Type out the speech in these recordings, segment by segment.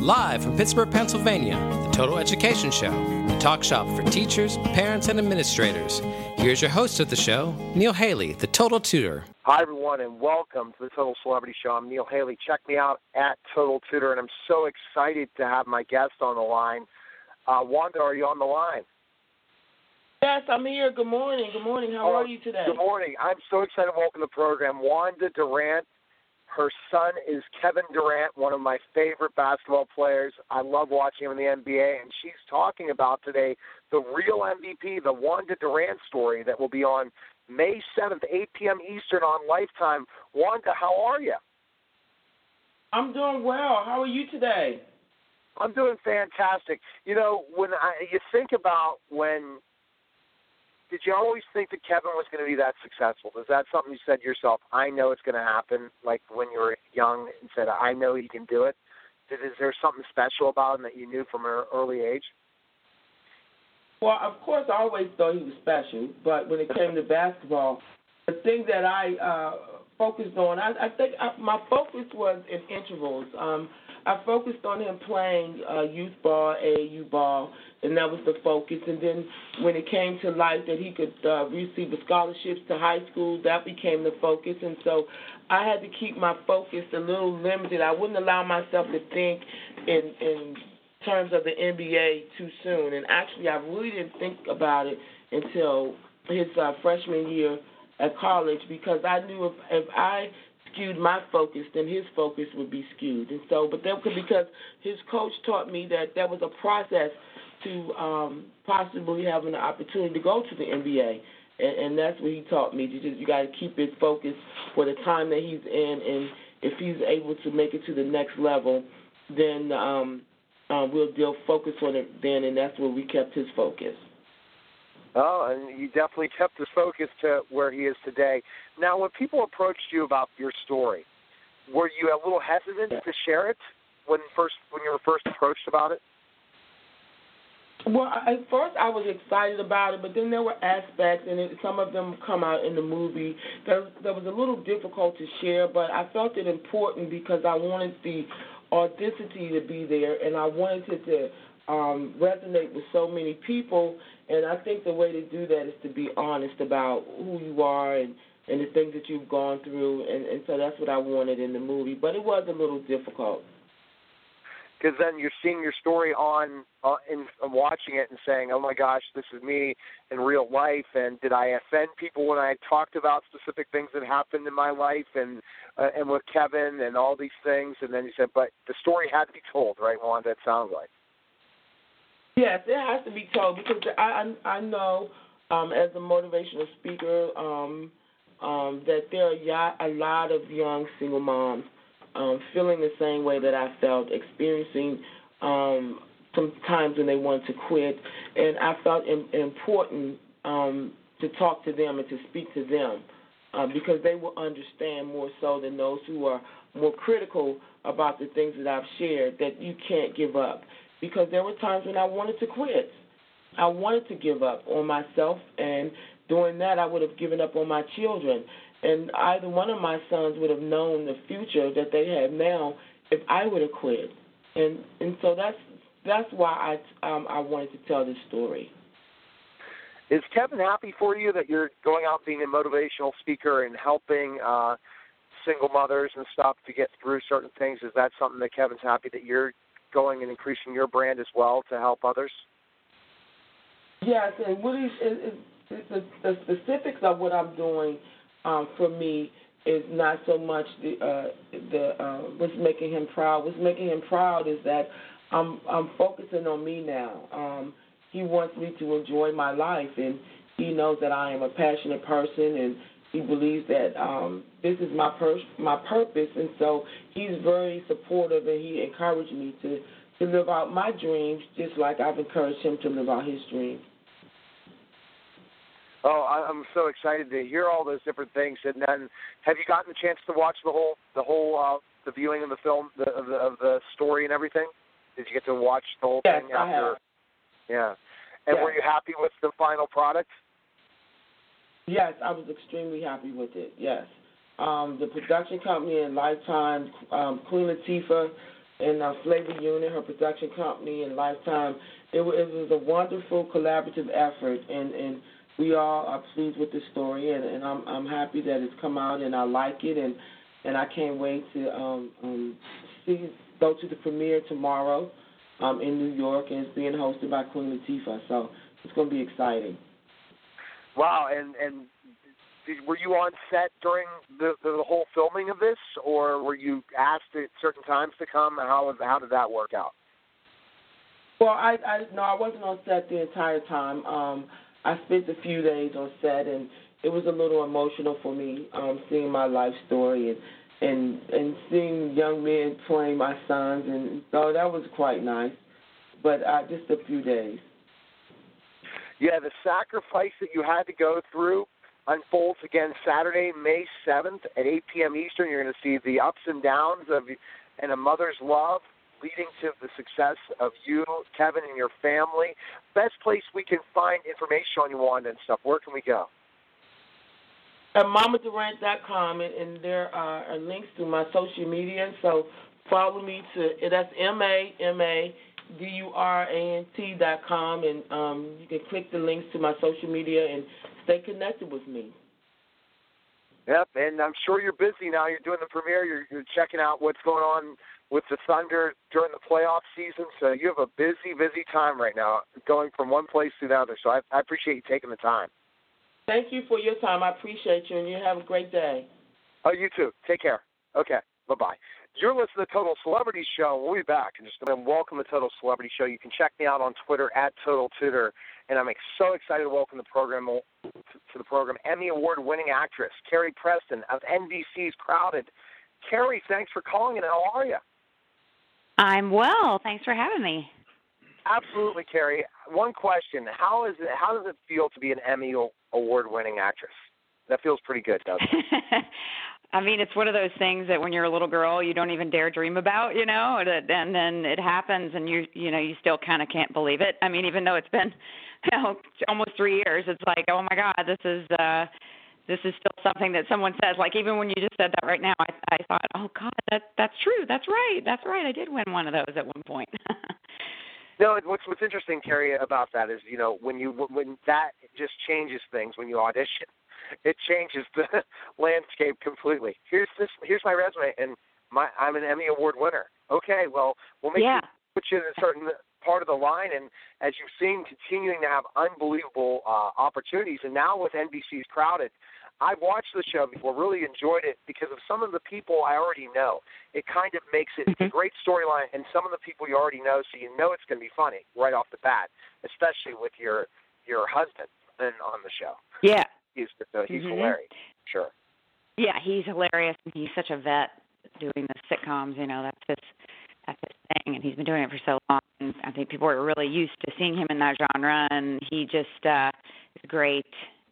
Live from Pittsburgh, Pennsylvania, the Total Education Show, the talk shop for teachers, parents, and administrators. Here's your host of the show, Neil Haley, the Total Tutor. Hi, everyone, and welcome to the Total Celebrity Show. I'm Neil Haley. Check me out at Total Tutor, and I'm so excited to have my guest on the line. Wanda, are you on the line? Yes, I'm here. Good morning. Good morning. How are you today? Good morning. I'm so excited to welcome to the program Wanda Durant. Her son is Kevin Durant, one of my favorite basketball players. I love watching him in the NBA, and she's talking about today the real MVP, the Wanda Durant story that will be on May 7th, 8 p.m. Eastern on Lifetime. Wanda, how are you? I'm doing well. How are you today? I'm doing fantastic. You know, you think about did you always think that Kevin was going to be that successful? Is that something you said to yourself, I know it's going to happen, like when you were young and said, I know he can do it? Is there something special about him that you knew from an early age? Well, of course, I always thought he was special, but when it came to basketball, the thing that I focused on, I think my focus was in intervals. I focused on him playing youth ball, AAU ball, and that was the focus. And then when it came to life that he could receive the scholarships to high school, that became the focus. And so I had to keep my focus a little limited. I wouldn't allow myself to think in terms of the NBA too soon. And actually, I really didn't think about it until his freshman year at college, because I knew if I skewed my focus, then his focus would be skewed. And so, but that was because his coach taught me that there was a process to possibly having an opportunity to go to the NBA. And that's what he taught me. You got to keep it focused for the time that he's in, and if he's able to make it to the next level, then we'll focus on it then, and that's where we kept his focus. Oh, and you definitely kept his focus to where he is today. Now, when people approached you about your story, were you a little hesitant to share it when you were first approached about it? Well, at first I was excited about it, but then there were aspects, and some of them come out in the movie, that was a little difficult to share, but I felt it important because I wanted the authenticity to be there, and I wanted it to resonate with so many people. And I think the way to do that is to be honest about who you are and the things that you've gone through, and so that's what I wanted in the movie. But it was a little difficult. Because then you're seeing your story and watching it and saying, oh, my gosh, this is me in real life, and did I offend people when I talked about specific things that happened in my life and with Kevin and all these things? And then you said, but the story had to be told, right, Wanda, it sounds like. Yes, it has to be told, because I know as a motivational speaker that there are a lot of young single moms feeling the same way that I felt, experiencing some times when they wanted to quit. And I felt important to talk to them and to speak to them because they will understand more so than those who are more critical about the things that I've shared, that you can't give up. Because there were times when I wanted to quit. I wanted to give up on myself, and doing that I would have given up on my children. And either one of my sons would have known the future that they have now if I would have quit. And so that's why I wanted to tell this story. Is Kevin happy for you that you're going out being a motivational speaker and helping single mothers and stuff to get through certain things? Is that something that Kevin's happy that you're going and increasing your brand as well to help others? Yes, and what the specifics of what I'm doing for me is not so much what's making him proud. What's making him proud is that I'm focusing on me now. He wants me to enjoy my life, and he knows that I am a passionate person, and he believes that this is my purpose, and so he's very supportive, and he encouraged me to live out my dreams just like I've encouraged him to live out his dreams. Oh, I'm so excited to hear all those different things. And then, have you gotten a chance to watch the viewing of the film, of the story and everything? Did you get to watch the whole thing after? I have. Yeah. And were you happy with the final product? Yes, I was extremely happy with it, yes. The production company and Lifetime, Queen Latifah, and Flavor Unit, her production company, and Lifetime. It was a wonderful collaborative effort, and we all are pleased with the story, and I'm happy that it's come out, and I like it, and I can't wait to go to the premiere tomorrow in New York, and it's being hosted by Queen Latifah, so it's going to be exciting. Wow, and were you on set during the whole filming of this, or were you asked at certain times to come? How did that work out? Well, I wasn't on set the entire time. I spent a few days on set, and it was a little emotional for me seeing my life story and seeing young men playing my sons, and so that was quite nice. But just a few days. Yeah, the sacrifice that you had to go through unfolds again Saturday, May 7th at 8 p.m. Eastern. You're going to see the ups and downs and a mother's love leading to the success of you, Kevin, and your family. Best place we can find information on you, Wanda, and stuff. Where can we go? At mamadurant.com, and there are links to my social media. So follow me that's MAMADURANT.com, and you can click the links to my social media and stay connected with me. Yep, and I'm sure you're busy now. You're doing the premiere. You're checking out what's going on with the Thunder during the playoff season. So you have a busy, busy time right now, going from one place to the other. So I appreciate you taking the time. Thank you for your time. I appreciate you, and you have a great day. Oh, you too. Take care. Okay, bye-bye. You're listening to the Total Celebrity Show. We'll be back in just a minute. Welcome to the Total Celebrity Show. You can check me out on Twitter at TotalTutor. And I'm so excited to welcome to the program Emmy Award-winning actress Carrie Preston of NBC's Crowded. Carrie, thanks for calling, and how are you? I'm well. Thanks for having me. Absolutely, Carrie. One question: How does it feel to be an Emmy Award-winning actress? That feels pretty good, doesn't it? I mean, it's one of those things that when you're a little girl, you don't even dare dream about, and then it happens, and you still kind of can't believe it. I mean, even though it's been, almost 3 years, it's like, oh my God, this is still something that someone says. Like, even when you just said that right now, I thought, oh God, that's true, that's right, I did win one of those at one point. No, what's interesting, Carrie, about that is, when that just changes things when you audition. It changes the landscape completely. Here's my resume, and I'm an Emmy Award winner. Okay, well, we'll put you in a certain part of the line, and as you've seen, continuing to have unbelievable opportunities. And now with NBC's Crowded, I've watched the show before, really enjoyed it because of some of the people I already know. It kind of makes it a great storyline, and some of the people you already know, so you know it's going to be funny right off the bat, especially with your husband on the show. Yeah. He's hilarious, sure. Yeah, he's hilarious, and he's such a vet doing the sitcoms. That's his thing, and he's been doing it for so long. And I think people are really used to seeing him in that genre, and he just is a great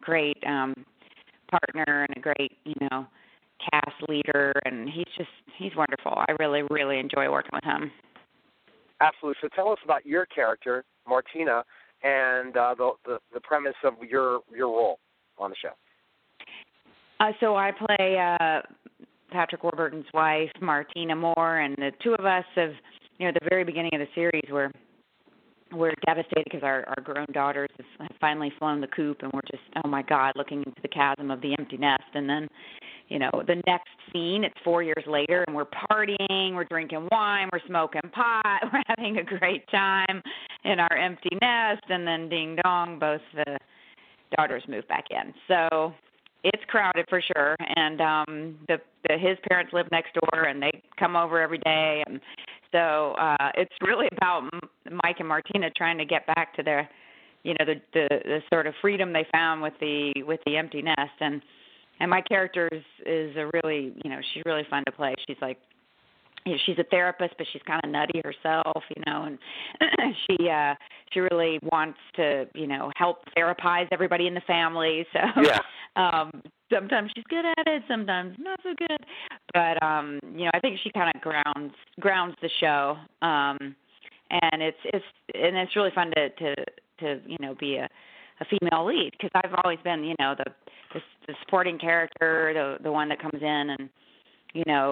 partner and a great cast leader, and he's wonderful. I really, really enjoy working with him. Absolutely. So tell us about your character, Martina, and the premise of your role on the show. So I play Patrick Warburton's wife, Martina Moore, and the two of us have, at the very beginning of the series, we're devastated because our grown daughters have finally flown the coop, and we're just, oh my God, looking into the chasm of the empty nest. And then, the next scene, it's 4 years later, and we're partying, we're drinking wine, we're smoking pot, we're having a great time in our empty nest, and then ding dong, both the daughters move back in. So it's crowded for sure, and his parents live next door, and they come over every day, and so it's really about Mike and Martina trying to get back to their, the sort of freedom they found with the empty nest, and my character is a really, she's really fun to play. She's like, she's a therapist, but she's kind of nutty herself, and she really wants to, help therapize everybody in the family. So sometimes she's good at it, sometimes not so good. But I think she kind of grounds the show, and it's really fun to be a female lead, because I've always been the supporting character, the one that comes in and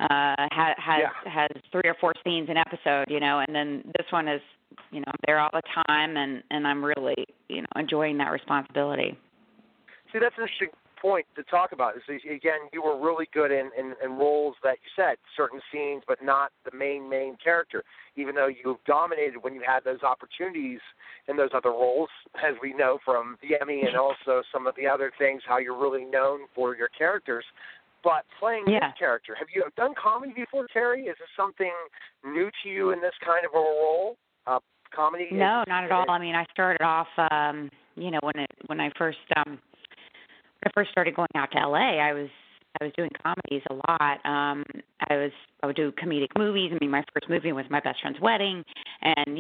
has 3 or 4 scenes an episode, and then this one is, I'm there all the time, and I'm really, enjoying that responsibility. See, that's an interesting point to talk about. Is, again, you were really good in roles that you said, certain scenes, but not the main character, even though you dominated when you had those opportunities in those other roles, as we know from the Emmy and also some of the other things, how you're really known for your characters. But playing this character, have you done comedy before, Terry? Is this something new to you in this kind of a role? Comedy? No, not at all. I mean, I started off, when I first started going out to LA, I was doing comedies a lot. I would do comedic movies. I mean, my first movie was My Best Friend's Wedding, and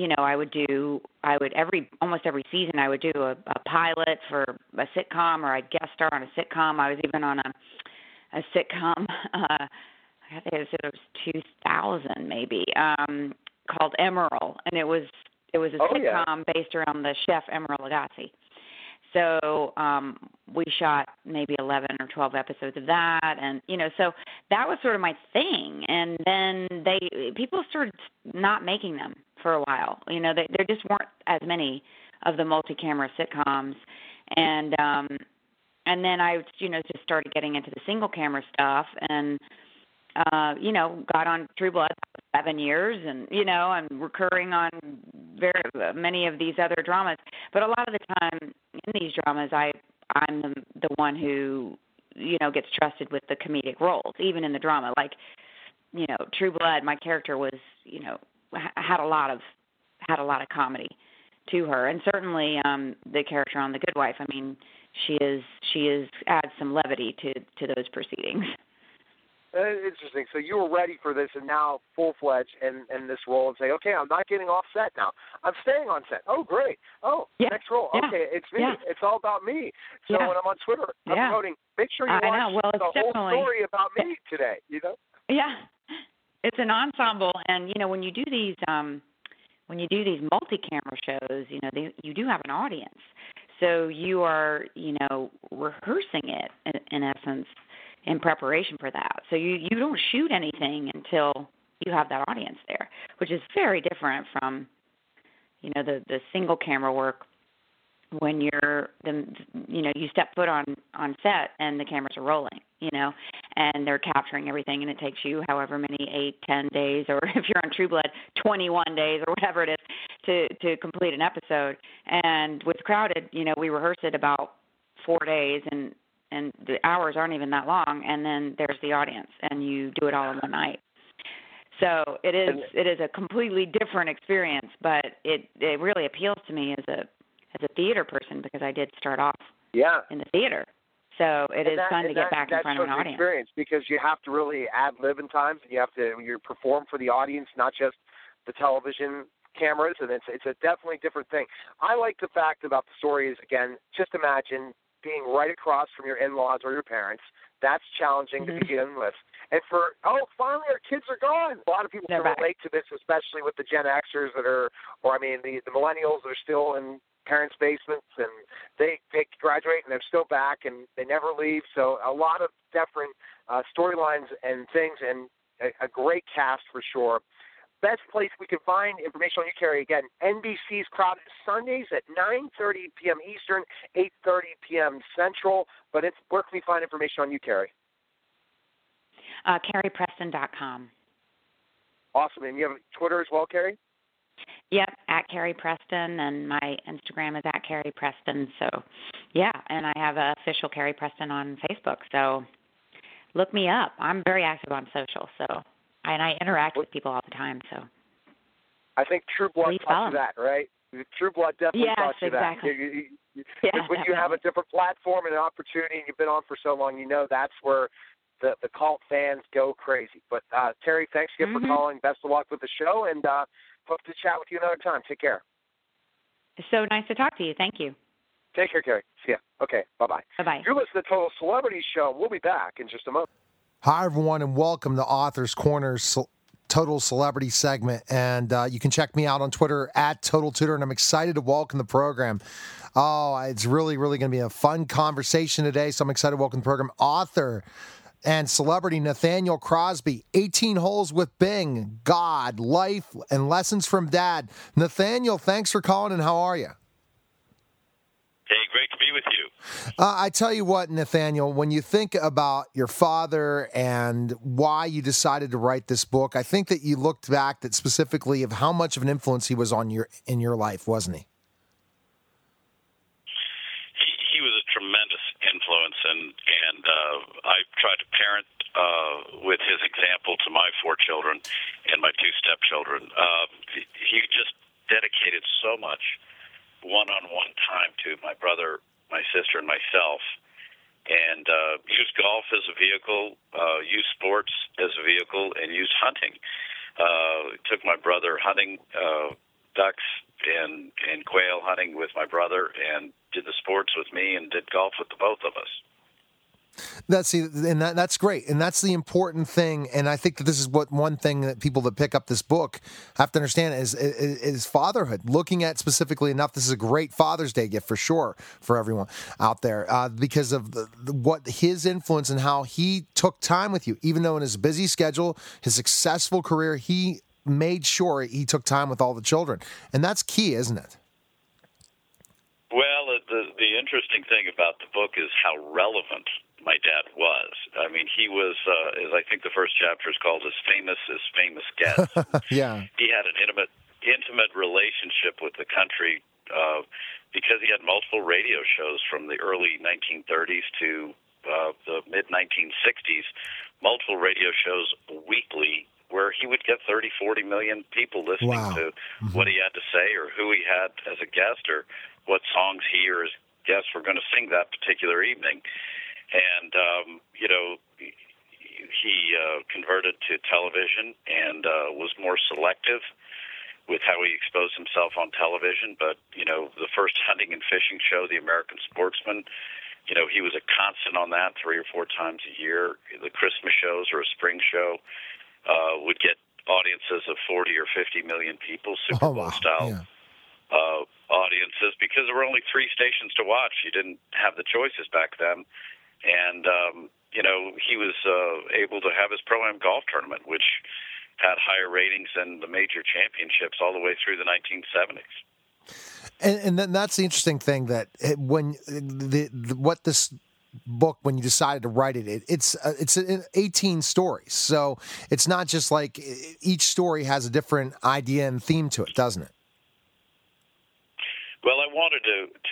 almost every season I would do a pilot for a sitcom, or I'd guest star on a sitcom. I was even on a sitcom. I think it was 2000 maybe, called Emeril, and it was a sitcom based around the chef Emeril Lagasse. So we shot maybe 11 or 12 episodes of that, and so that was sort of my thing. And then people started not making them for a while. There just weren't as many of the multi-camera sitcoms, and then I just started getting into the single camera stuff, and got on True Blood 7 years, and I'm recurring on very many of these other dramas. But a lot of the time in these dramas, I'm the one who gets trusted with the comedic roles, even in the drama. Like True Blood, my character was had a lot of comedy to her, and certainly the character on The Good Wife. I mean, she adds some levity to those proceedings. Interesting. So you were ready for this, and now full-fledged in this role, and say, okay, I'm not getting off set now. I'm staying on set. Oh, great. Oh, next role. Yeah. Okay, it's me. Yeah. It's all about me. So when I'm on Twitter, I'm promoting. Make sure you watch the whole story about me today. Yeah, it's an ensemble, and when you do these multi-camera shows, you do have an audience. So you are rehearsing it in essence, in preparation for that. So you don't shoot anything until you have that audience there, which is very different from, the single camera work when you step foot on set and the cameras are rolling, and they're capturing everything, and it takes you however many 8-10 days, or if you're on True Blood, 21 days or whatever it is to complete an episode. And with Crowded, we rehearse it about 4 days, and the hours aren't even that long, and then there's the audience, and you do it all in one night. So it is a completely different experience, but it really appeals to me as a theater person, because I did start off in the theater. So it is fun to get back in front of an audience. Experience, because you have to really ad-lib in times, and you perform for the audience, not just the television cameras, and it's a definitely different thing. I like the fact about the story is, again, just imagine being right across from your in-laws or your parents. That's challenging to begin with. And finally our kids are gone. A lot of people can relate to this, especially with the Gen Xers the millennials that are still in parents' basements, and they graduate and they're still back and they never leave. So a lot of different storylines and things, and a great cast for sure. Best place we can find information on you, Carrie, again, NBC's Crowded, Sundays at 9:30 p.m. Eastern, 8:30 p.m. Central. But where can we find information on you, Carrie? CarriePreston.com. Awesome. And you have Twitter as well, Carrie? Yep, at Carrie Preston, and my Instagram is at Carrie Preston. So, and I have an official Carrie Preston on Facebook. So look me up. I'm very active on social, and I interact with people all the time. So I think True Blood taught you that, right? True Blood definitely taught you exactly. that. When you have a different platform and an opportunity, and you've been on for so long, that's where the cult fans go crazy. But Terry, thanks again for calling. Best of luck with the show, and hope to chat with you another time. Take care. It's so nice to talk to you. Thank you. Take care, Carrie. See ya. Okay, bye-bye. Bye-bye. You're listening to Total Celebrity Show. We'll be back in just a moment. Hi, everyone, and welcome to Author's Corner's Total Celebrity segment. And you can check me out on Twitter at Total Tutor, and I'm excited to welcome the program. Oh, it's really, really going to be a fun conversation today, so I'm excited to welcome the program. Author and celebrity Nathaniel Crosby. 18 Holes with Bing, God, Life, and Lessons from Dad. Nathaniel, thanks for calling, and how are you? Hey, great to be with you. I tell you what, Nathaniel, when you think about your father and why you decided to write this book, I think that you looked back that specifically of how much of an influence he was in your life, wasn't he? He was a tremendous influence, and I tried to parent with his example to my 4 children and my 2 stepchildren. He just dedicated so much one-on-one time to my brother, my sister, and myself, and used golf as a vehicle, used sports as a vehicle, and used hunting. Took my brother hunting ducks and quail hunting with my brother, and did the sports with me, and did golf with the both of us. That's great, and that's the important thing. And I think that this is one thing that people that pick up this book have to understand is fatherhood. Looking at specifically enough, this is a great Father's Day gift for sure for everyone out there because of what his influence and how he took time with you, even though in his busy schedule, his successful career, he made sure he took time with all the children, and that's key, isn't it? Well, the interesting thing about the book is how relevant my dad was. I mean, he was, as I think the first chapter is called, as famous guest. Yeah. He had an intimate relationship with the country because he had multiple radio shows from the early 1930s to the mid-1960s, multiple radio shows weekly where he would get 30, 40 million people listening to what he had to say or who he had as a guest or what songs he or his guests were going to sing that particular evening. And, he converted to television and was more selective with how he exposed himself on television. But, the first hunting and fishing show, The American Sportsman, he was a constant on that 3 or 4 times a year. The Christmas shows or a spring show would get audiences of 40 or 50 million people, Super Bowl style audiences, because there were only 3 stations to watch. You didn't have the choices back then. And, he was able to have his Pro-Am golf tournament, which had higher ratings than the major championships all the way through the 1970s. And then that's the interesting thing that when what this book, when you decided to write it, it's 18 stories. So it's not just like each story has a different idea and theme to it, doesn't it? Well, I wanted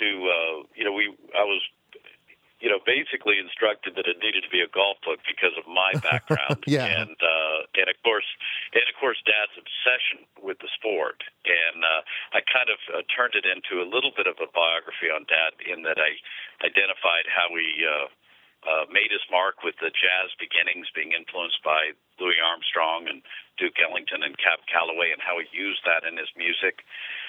I was basically instructed that it needed to be a golf book because of my background. Yeah. And of course, Dad's obsession with the sport. And I kind of turned it into a little bit of a biography on Dad in that I identified how he made his mark with the jazz beginnings, being influenced by Louis Armstrong and Duke Ellington and Cab Calloway, and how he used that in his music.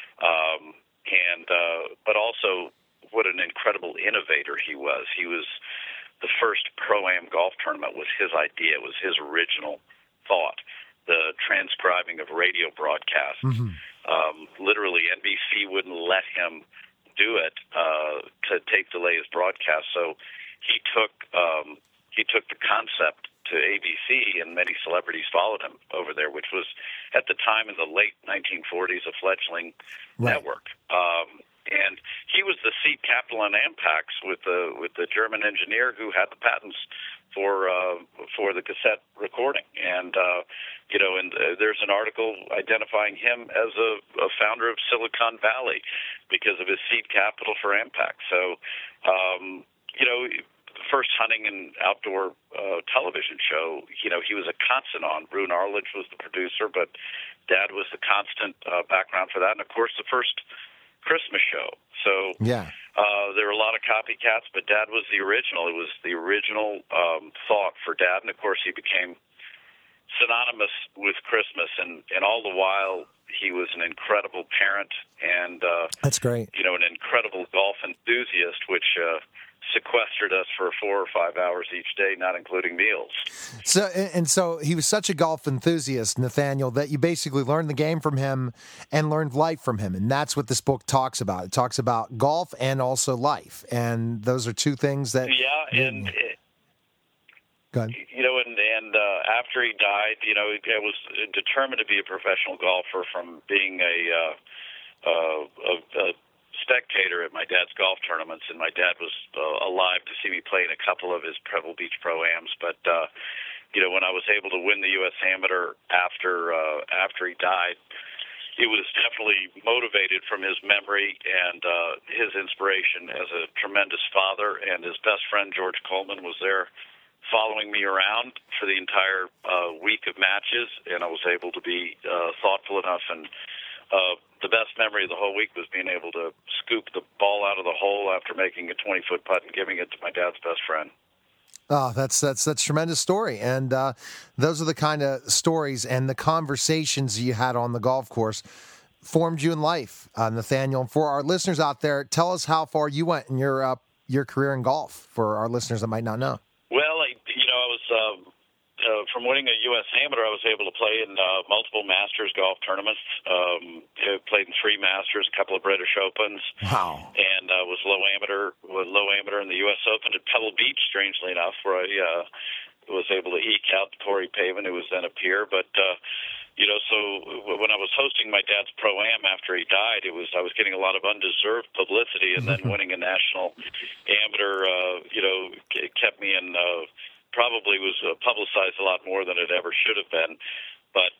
But also what an incredible innovator he was. He was the first Pro-Am golf tournament was his idea, was his original thought. The transcribing of radio broadcasts. Mm-hmm. Literally, NBC wouldn't let him do it to tape delay his broadcast. So he took the concept to ABC, and many celebrities followed him over there, which was at the time in the late 1940s a fledgling network. And he was the seat captain on Ampex with the German engineer who had the patents for the cassette recording. And there's an article identifying him as a founder of Silicon Valley because of his seed capital for Ampex. So, the first hunting and outdoor television show, he was a constant on. Brune Arledge was the producer, but Dad was the constant background for that. And, of course, the first Christmas show. So there were a lot of copycats, but Dad was the original. It was the original thought for Dad, and of course he became synonymous with Christmas. And all the while, he was an incredible parent and that's great. An incredible golf enthusiast, which sequestered us for 4 or 5 hours each day, not including meals. So he was such a golf enthusiast, Nathaniel, that you basically learned the game from him and learned life from him. And that's what this book talks about. It talks about golf and also life. And those are two things that... Yeah, and Go ahead. And after he died, I was determined to be a professional golfer from being a spectator at my dad's golf tournaments, and my dad was alive to see me play in a couple of his Pebble Beach Pro-Ams. But when I was able to win the U.S. Amateur after he died, it was definitely motivated from his memory and his inspiration as a tremendous father. And his best friend George Coleman was there, following me around for the entire week of matches, and I was able to be thoughtful enough. And the best memory of the whole week was being able to scoop the ball out of the hole after making a 20-foot putt and giving it to my dad's best friend. Oh, that's a tremendous story, and those are the kind of stories and the conversations you had on the golf course formed you in life, Nathaniel. And for our listeners out there, tell us how far you went in your career in golf. For our listeners that might not know. Well, I was from winning a U.S. Amateur, I was able to play in multiple Masters golf tournaments. Played in 3 Masters, a couple of British Opens. Wow! And was low amateur in the U.S. Open at Pebble Beach, strangely enough, where I was able to eke out Corey Pavin, who was then a peer. But so when I was hosting my dad's Pro-Am after he died, I was getting a lot of undeserved publicity, and then winning a national amateur, kept me in. Probably was publicized a lot more than it ever should have been. But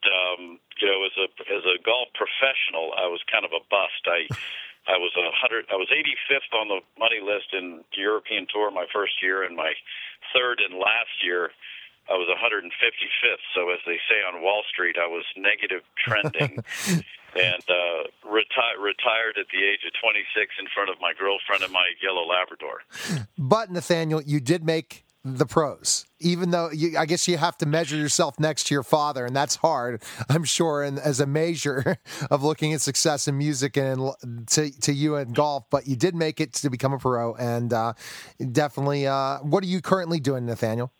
as a golf professional, I was kind of a bust. I was 85th on the money list in the European Tour my first year, and my third and last year I was 155th. So as they say on Wall Street, I was negative trending. And retired at the age of 26 in front of my girlfriend and my yellow Labrador. But Nathaniel, you did make the pros, even though I guess you have to measure yourself next to your father, and that's hard, I'm sure, and as a measure of looking at success in music and to you in golf. But you did make it to become a pro, and definitely. What are you currently doing, Nathaniel?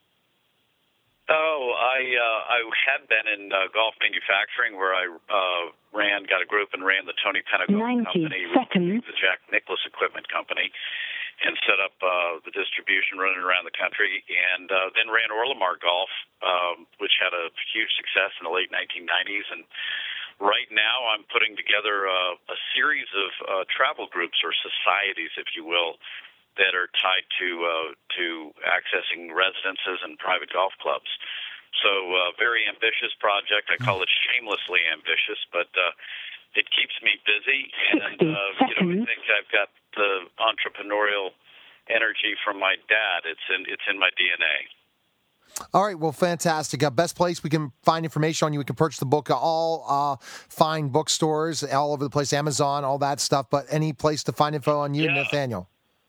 Oh, I had been in golf manufacturing, where I got a group and ran the Tony Pentagon company, the Jack Nicklaus Equipment Company, and set up the distribution running around the country, and then ran Orlamar Golf, which had a huge success in the late 1990s. And right now I'm putting together a series of travel groups, or societies, if you will, that are tied to accessing residences and private golf clubs. So very ambitious project. I call it shamelessly ambitious, but it keeps me busy, and I think I've got the entrepreneurial energy from my dad. It's in my DNA. All right, well, fantastic. Best place we can find information on you. We can purchase the book at all fine bookstores all over the place, Amazon, all that stuff. But any place to find info on you, Nathaniel?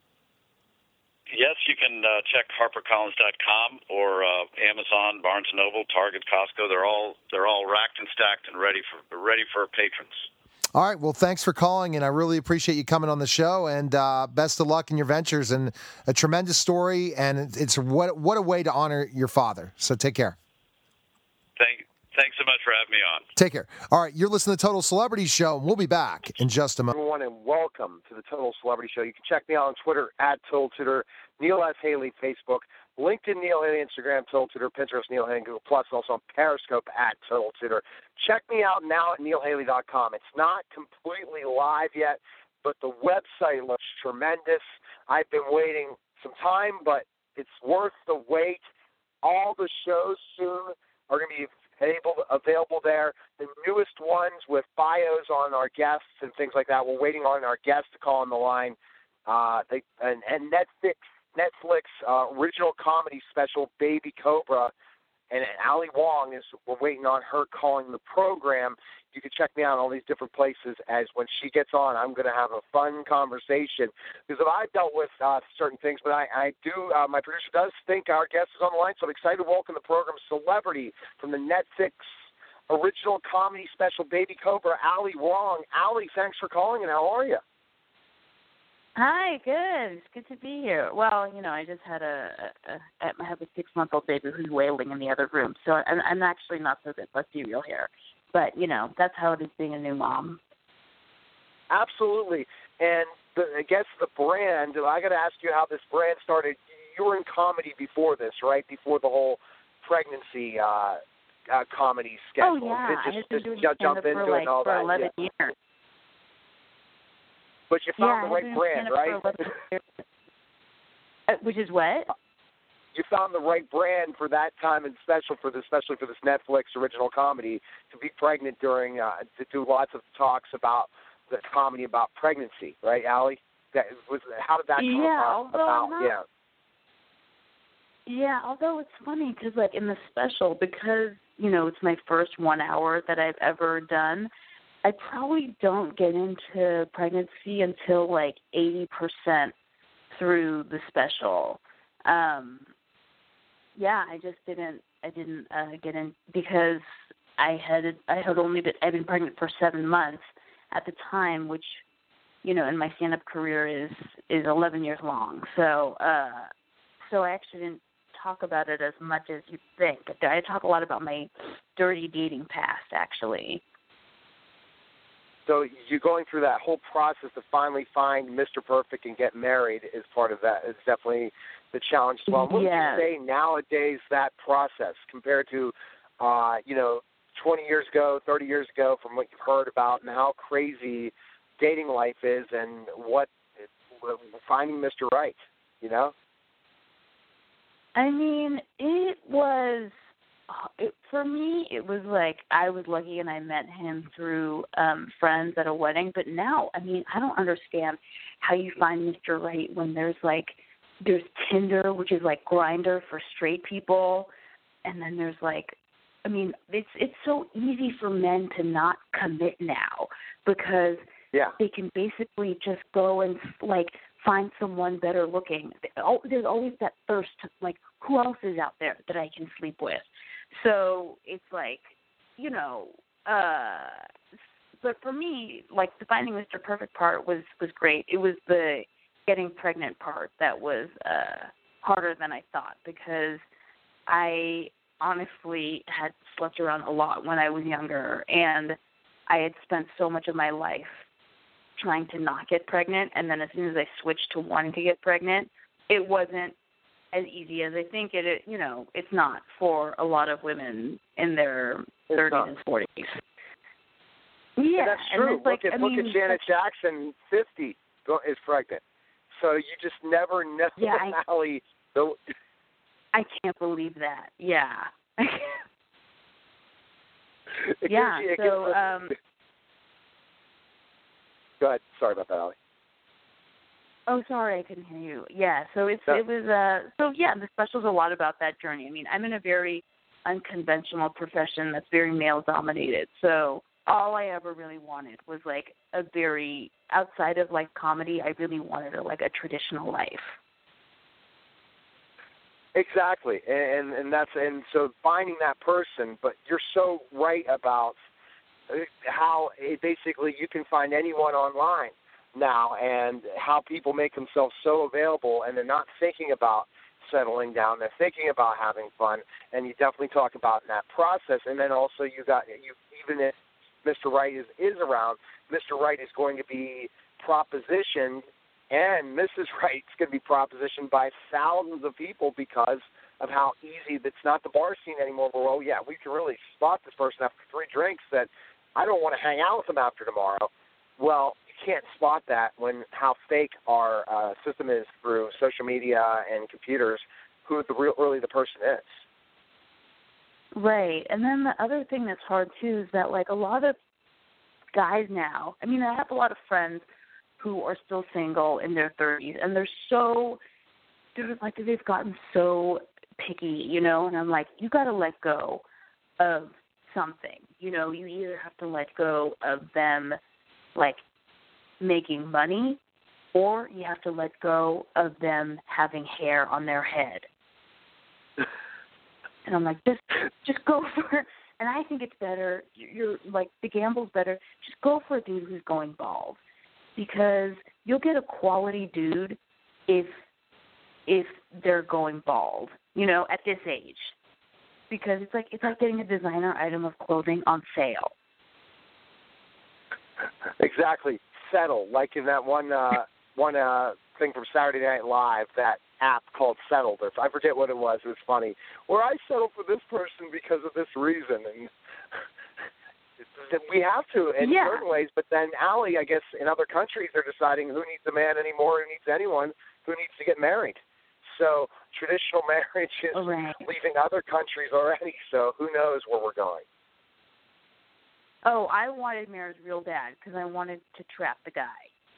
Yes, you can check HarperCollins.com or Amazon, Barnes & Noble, Target, Costco. They're all racked and stacked and ready for patrons. All right. Well, thanks for calling, and I really appreciate you coming on the show. And best of luck in your ventures. And a tremendous story. And it's what a way to honor your father. So take care. Thanks so much for having me on. Take care. All right. You're listening to the Total Celebrity Show. We'll be back in just a moment. Everyone, and welcome to the Total Celebrity Show. You can check me out on Twitter at Total Tutor, Neil S. Haley, Facebook, LinkedIn, Neil Haley, Instagram, Total Tutor, Pinterest, Neil Haley, Google+, also on Periscope at Total Tutor. Check me out now at neilhaley.com. It's not completely live yet, but the website looks tremendous. I've been waiting some time, but it's worth the wait. All the shows soon are going to be available there. The newest ones with bios on our guests and things like that. We're waiting on our guests to call on the line. And Netflix original comedy special, Baby Cobra, and Ali Wong we're waiting on her calling the program. You can check me out in all these different places, as when she gets on, I'm going to have a fun conversation. Because I've dealt with certain things, but I do, my producer does think our guest is on the line, so I'm excited to welcome the program celebrity from the Netflix original comedy special, Baby Cobra, Ali Wong. Ali, thanks for calling, and how are you? Hi, good. It's good to be here. Well, I just had I have a 6-month-old baby who's wailing in the other room, so I'm actually not so good ethereal here. But, that's how it is being a new mom. Absolutely. And I guess the brand, I got to ask you how this brand started. you were in comedy before this, right? Before the whole pregnancy comedy schedule. Oh yeah, I had been doing jump stand-up into for it and all for that. 11 years. But you found the I right had been brand, doing stand-up right? for 11 years. Which is what? You found the right brand for that time, and especially for this Netflix original comedy, to be pregnant during to do lots of talks about the comedy about pregnancy, right, Allie? How did that come about? Yeah, although it's funny because, like, in the special, because, you know, it's my first 1 hour that I've ever done, I probably don't get into pregnancy until, like, 80% through the special. I just didn't get in because I'd been pregnant for 7 months at the time, which, you know, in my stand-up career is 11 years long. So I actually didn't talk about it as much as you'd think. I talk a lot about my dirty dating past, actually. So you're going through that whole process to finally find Mr. Perfect and get married is part of that. It's definitely the challenge as well. What would you say nowadays that process compared to, 20 years ago, 30 years ago, from what you've heard about and how crazy dating life is and what finding Mr. Right, you know? I mean, for me, it was like I was lucky and I met him through friends at a wedding. But now, I mean, I don't understand how you find Mr. Right when there's Tinder, which is like Grindr for straight people. And then there's it's so easy for men to not commit now because they can basically just go and find someone better looking. There's always that thirst to, who else is out there that I can sleep with? So it's but for me, the finding Mr. Perfect part was great. It was the getting pregnant part that was harder than I thought because I honestly had slept around a lot when I was younger, and I had spent so much of my life trying to not get pregnant, and then as soon as I switched to wanting to get pregnant, it wasn't as easy as I think it. It's not for a lot of women in their 30s and 40s. Yeah, that's true. Look at Janet Jackson, 50, is pregnant. So you just never know. Yeah, I can't believe that. Yeah. Go ahead. Sorry about that, Allie. Oh, sorry, I couldn't hear you. Yeah, the special's a lot about that journey. I mean, I'm in a very unconventional profession that's very male-dominated, so all I ever really wanted was a very, outside of comedy, I really wanted a traditional life. Exactly, and so finding that person, but you're so right about how basically you can find anyone online now and how people make themselves so available and they're not thinking about settling down, they're thinking about having fun, and you definitely talk about that process. And then also even if Mr. Right is around, Mr. Right is going to be propositioned and Mrs. Right is going to be propositioned by thousands of people because of how easy it's not the bar scene anymore where, we can really spot this person after 3 drinks that I don't want to hang out with them after tomorrow. Well, you can't spot that when how fake our system is through social media and computers, who really the person is. Right. And then the other thing that's hard, too, is that, a lot of guys now, I mean, I have a lot of friends who are still single in their 30s, and they've gotten so picky, and I'm like, you got to let go of something. You either have to let go of them, making money, or you have to let go of them having hair on their head. And I'm like, just go for, and I think it's better, the gamble's better, just go for a dude who's going bald. Because you'll get a quality dude if they're going bald, at this age. Because it's like getting a designer item of clothing on sale. Exactly. Settle. Like in that one thing from Saturday Night Live that app called Settled. Or I forget what it was. It was funny. Where I settled for this person because of this reason, and we have to in certain ways. But then, Allie, I guess in other countries they're deciding who needs a man anymore, who needs anyone, who needs to get married. So traditional marriage is leaving other countries already. So who knows where we're going? Oh, I wanted marriage real bad because I wanted to trap the guy.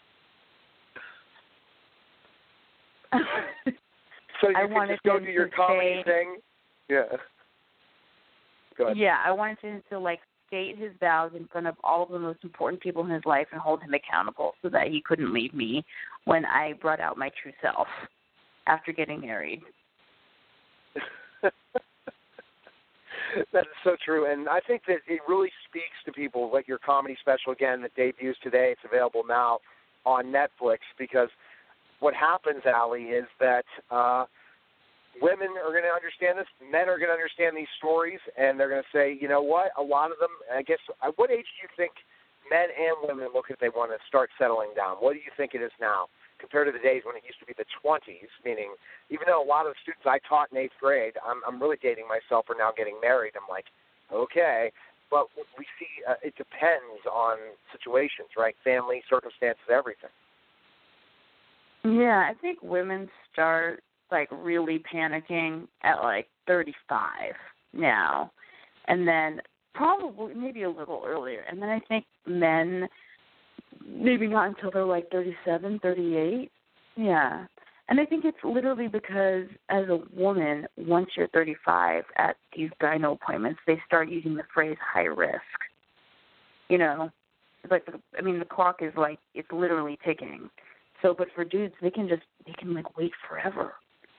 So you could just go do your comedy thing? Yeah. Go ahead. Yeah, I wanted him to, like, state his vows in front of all of the most important people in his life and hold him accountable so that he couldn't leave me when I brought out my true self after getting married. That is so true, and I think that it really speaks to people, like your comedy special, again, that debuts today. It's available now on Netflix, because what happens, Allie, is that women are going to understand this, men are going to understand these stories, and they're going to say, you know what, a lot of them, I guess, at what age do you think men and women look if they want to start settling down? What do you think it is now compared to the days when it used to be the 20s, meaning even though a lot of the students I taught in 8th grade, I'm really dating myself, are now getting married. I'm like, okay, but we see it depends on situations, right? Family, circumstances, everything. Yeah, I think women start, like, really panicking at, like, 35 now. And then probably maybe a little earlier. And then I think men, maybe not until they're, like, 37, 38. Yeah. And I think it's literally because as a woman, once you're 35 at these gyno appointments, they start using the phrase high risk. You know? It's like, I mean, the clock is, like, it's literally ticking. So, but for dudes, they can like wait forever.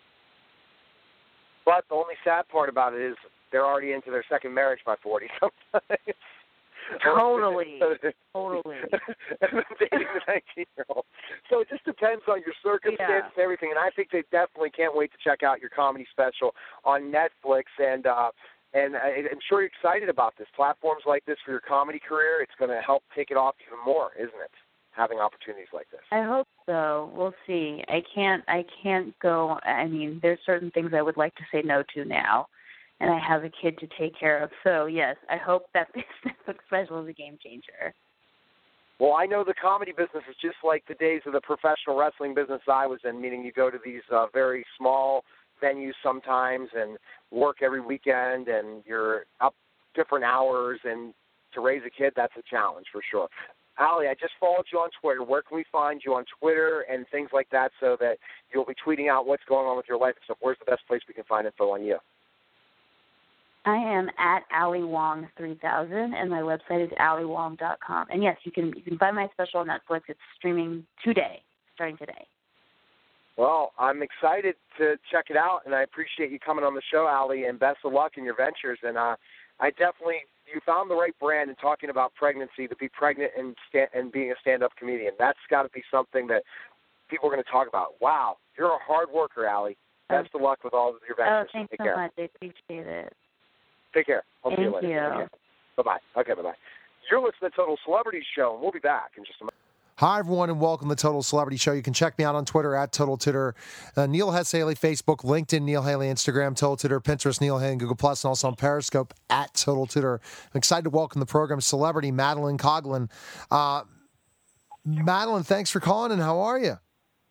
But the only sad part about it is they're already into their second marriage by 40 sometimes. Totally. Totally. And dating the 19-year-old. So it just depends on your circumstance and everything. And I think they definitely can't wait to check out your comedy special on Netflix. And I'm sure you're excited about this. Platforms like this for your comedy career, it's going to help take it off even more, isn't it? Having opportunities like this. I hope so. We'll see. I can't go. I mean, there's certain things I would like to say no to now, and I have a kid to take care of. So yes, I hope that this Netflix special is a game changer. Well, I know the comedy business is just like the days of the professional wrestling business I was in, meaning you go to these very small venues sometimes and work every weekend, and you're up different hours, and to raise a kid, that's a challenge for sure. Allie, I just followed you on Twitter. Where can we find you on Twitter and things like that so that you'll be tweeting out what's going on with your life and stuff? Where's the best place we can find info on you? I am at Allie Wong 3000, and my website is alliewong.com. And yes, you can find my special on Netflix. It's streaming starting today. Well, I'm excited to check it out, and I appreciate you coming on the show, Allie, and best of luck in your ventures. And you found the right brand in talking about pregnancy, to be pregnant and being a stand-up comedian. That's got to be something that people are going to talk about. Wow, you're a hard worker, Allie. Best of luck with all of your ventures. Oh, thanks Take so care. much. I appreciate it. Take care. I'll see you Thank later. you. Bye-bye. Okay, bye-bye. You're listening to Total Celebrity Show, and we'll be back in just a moment. Hi, everyone, and welcome to Total Celebrity Show. You can check me out on Twitter at Total Tutor, Neil Hess Haley, Facebook, LinkedIn, Neil Haley, Instagram, Total Tutor, Pinterest, Neil Haley, and Google+, and also on Periscope at Total Tutor. I'm excited to welcome the program celebrity Madeline Coughlin. Madeline, thanks for calling, and how are you?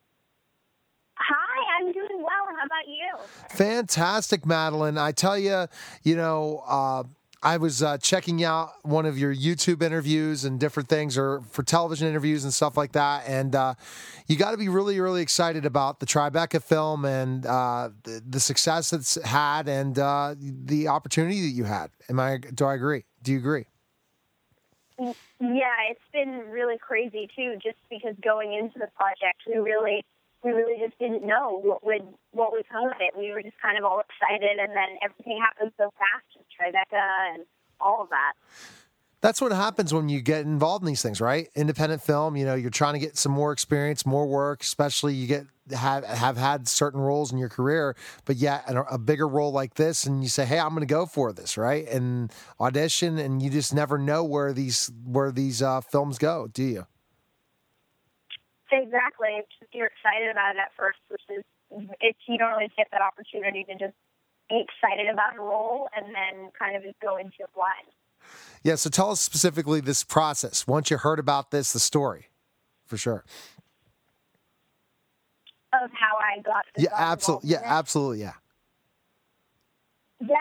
Hi, I'm doing well. How about you? Fantastic, Madeline. I tell you, I was checking out one of your YouTube interviews and different things, or for television interviews and stuff like that. And you got to be really, really excited about the Tribeca film and the success it's had and the opportunity that you had. Do I agree? Do you agree? Yeah, it's been really crazy too. Just because going into the project, we really just didn't know what would come of it. We were just kind of all excited, and then everything happened so fast with Tribeca and all of that. That's what happens when you get involved in these things, right? Independent film, you're trying to get some more experience, more work, especially you have had certain roles in your career, but yet a bigger role like this, and you say, hey, I'm going to go for this, right? And audition, and you just never know where these films go, do you? Exactly. You're excited about it at first, which you don't always get that opportunity to just be excited about a role and then kind of just go into it blind. Yeah, so tell us specifically this process. Once you heard about this, the story, for sure. Of how I got this. Yeah, absolutely. Yeah, absolutely. Yeah. Yeah,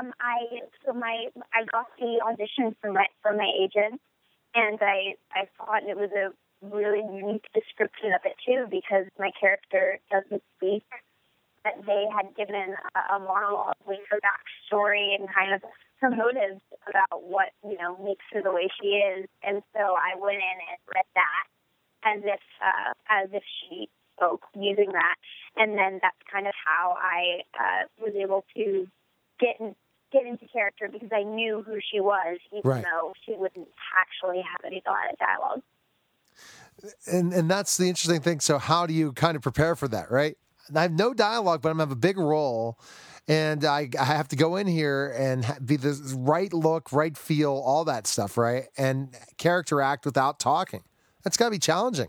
I got the audition from my agent, and I thought it was a really unique description of it too, because my character doesn't speak. That they had given a monologue with her backstory and kind of her motives about what makes her the way she is, and so I went in and read that as if she spoke using that, and then that's kind of how I was able to get into character, because I knew who she was, even though she wouldn't actually have any dialogue. And that's the interesting thing. So how do you kind of prepare for that, right? I have no dialogue, but I'm going to have a big role, and I have to go in here and be the right look, right feel, all that stuff, right? And character act without talking. That's got to be challenging.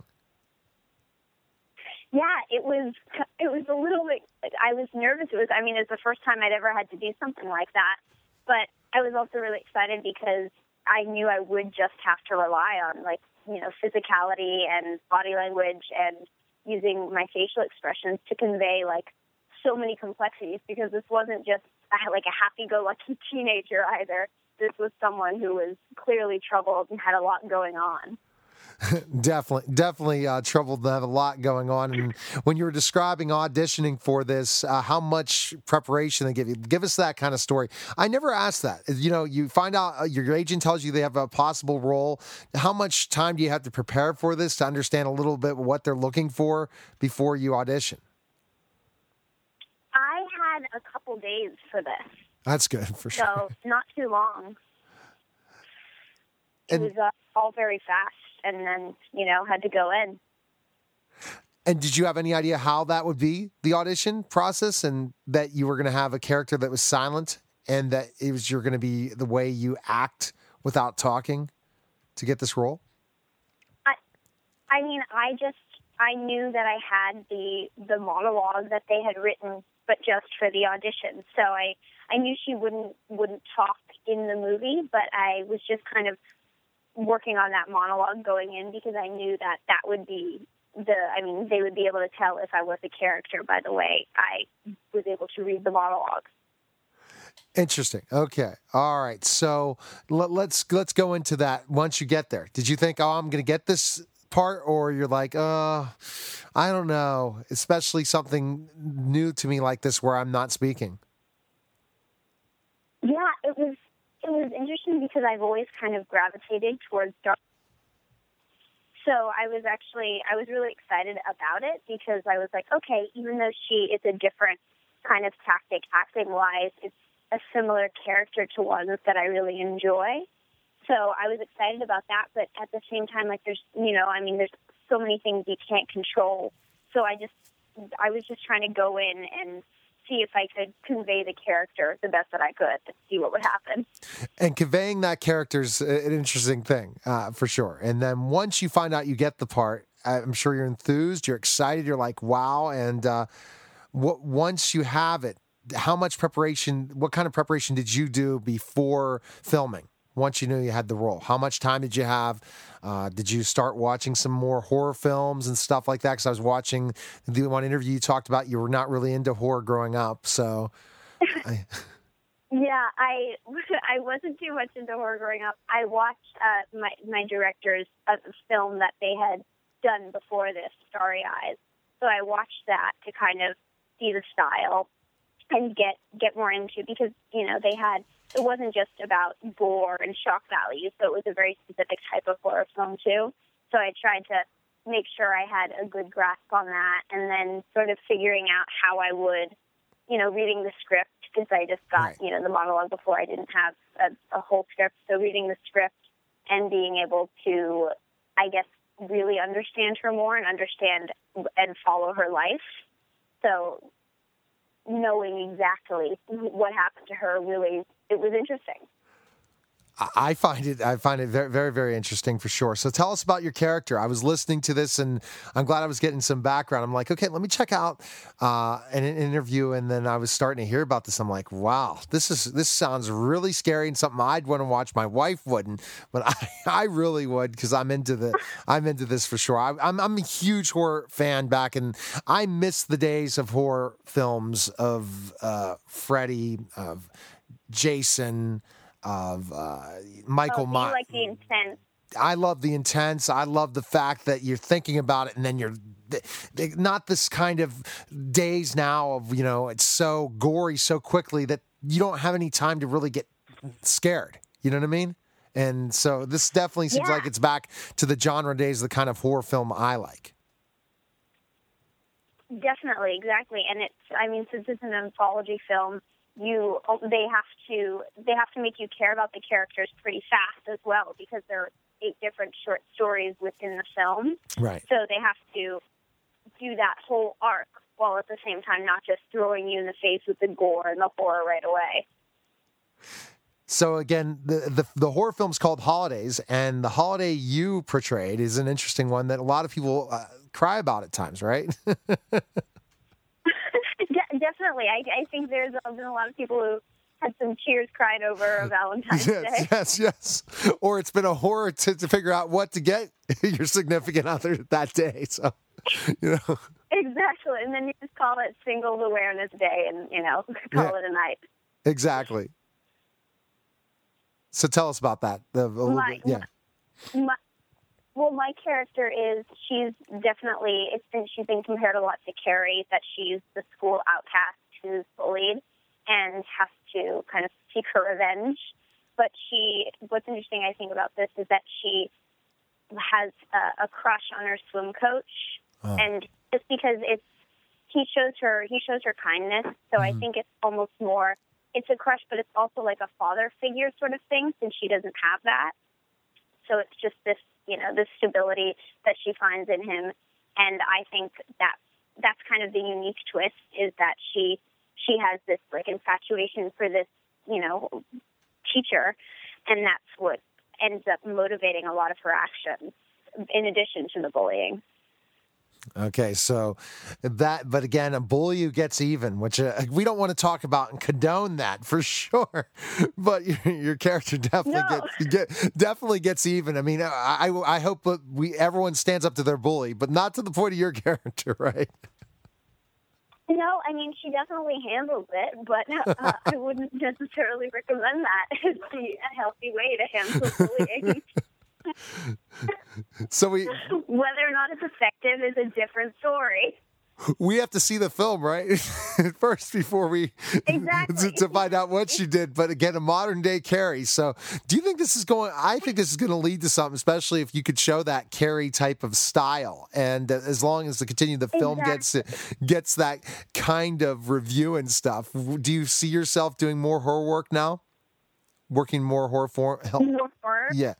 Yeah, it was a little bit. I was nervous. It was the first time I'd ever had to do something like that. But I was also really excited because I knew I would just have to rely on physicality and body language and using my facial expressions to convey so many complexities, because this wasn't just a happy-go-lucky teenager either. This was someone who was clearly troubled and had a lot going on. Definitely troubled to have a lot going on. And when you were describing auditioning for this, how much preparation they give you? Give us that kind of story. I never asked that. You find out your agent tells you they have a possible role. How much time do you have to prepare for this to understand a little bit what they're looking for before you audition? I had a couple days for this. That's good, for sure. So not too long. It was all very fast. And then, had to go in. And did you have any idea how that would be, the audition process, and that you were going to have a character that was silent and that you're going to be the way you act without talking to get this role? I knew that I had the monologue that they had written, but just for the audition. So I knew she wouldn't talk in the movie, but I was just kind of working on that monologue going in, because I knew that would be they would be able to tell if I was a character by the way I was able to read the monologue. Interesting. Okay. All right. So let's go into that once you get there. Did you think, I'm going to get this part, or you're like, I don't know, especially something new to me like this where I'm not speaking? Yeah, it was interesting because I've always kind of gravitated towards dark. So I was really excited about it, because I was like, okay, even though it's a different kind of tactic acting-wise, it's a similar character to one that I really enjoy. So I was excited about that, but at the same time, there's so many things you can't control. So I was just trying to go in and see if I could convey the character the best that I could and see what would happen. And conveying that character's an interesting thing, for sure. And then once you find out you get the part, I'm sure you're enthused, you're excited, you're like, wow. And once you have it, what kind of preparation did you do before filming? Once you knew you had the role, how much time did you have? Did you start watching some more horror films and stuff like that? Because I was watching the one interview you talked about, you were not really into horror growing up. So, yeah, I wasn't too much into horror growing up. I watched my director's film that they had done before this, Starry Eyes. So I watched that to kind of see the style and get more into, because it wasn't just about gore and shock value, so it was a very specific type of horror film too. So I tried to make sure I had a good grasp on that, and then sort of figuring out how I would, reading the script, because I just got, the monologue before. I didn't have a whole script, so reading the script and being able to, I guess, really understand her more and understand and follow her life. So knowing exactly what happened to her, really, it was interesting. I find it very, very, very interesting for sure. So tell us about your character. I was listening to this, and I'm glad I was getting some background. I'm like, okay, let me check out an interview, and then I was starting to hear about this. I'm like, wow, this sounds really scary and something I'd want to watch. My wife wouldn't, but I really would, because I'm into this for sure. I'm a huge horror fan back, and I miss the days of horror films of Freddy, of Jason, of Michael Myers. Like the intense. I love the intense. I love the fact that you're thinking about it, and then you're not this kind of days now of, it's so gory so quickly that you don't have any time to really get scared. You know what I mean? And so this definitely seems like it's back to the genre days, the kind of horror film I like. Definitely, exactly. And since it's an anthology film, they have to make you care about the characters pretty fast as well, because there are 8 different short stories within the film. Right. So they have to do that whole arc while at the same time not just throwing you in the face with the gore and the horror right away. So again, the horror film's called Holidays, and the holiday you portrayed is an interesting one that a lot of people cry about at times, right? Definitely. I think there's been a lot of people who had some tears cried over Valentine's Day. Yes. Or it's been a horror to figure out what to get your significant other that day. So, Exactly. And then you just call it Singles Awareness Day and, call it a night. Exactly. So tell us about that. My character she's been compared a lot to Carrie, that she's the school outcast who's bullied and has to kind of seek her revenge. But what's interesting, I think, about this is that has a crush on her swim coach, and just because he shows her kindness, so I think it's almost more, it's a crush, but it's also like a father figure sort of thing, since she doesn't have that. So it's just this, this stability that she finds in him, and I think that's kind of the unique twist, is that she has this like infatuation for this, teacher, and that's what ends up motivating a lot of her actions, in addition to the bullying. Okay, so but again, a bully who gets even, which we don't want to talk about and condone that for sure. But your character definitely gets even. I mean, I hope that everyone stands up to their bully, but not to the point of your character, right? No, she definitely handles it, but I wouldn't necessarily recommend that as a healthy way to handle bullying. So whether or not it's effective is a different story. We have to see the film, right? First, before we to find out what she did. But again, a modern day Carrie. So, do you think this is going? I think this is going to lead to something, especially if you could show that Carrie type of style, and as long as the film gets that kind of review and stuff. Do you see yourself doing more horror work now? Working more horror for more horror? Yeah.